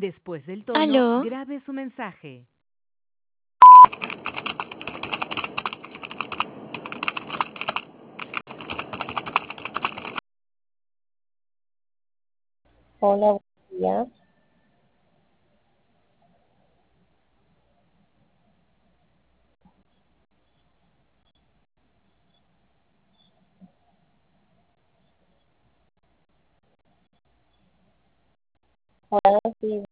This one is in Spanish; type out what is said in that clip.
Después del tono, ¿Aló? grabe su mensaje. Hola, buenos días. Hola, sí,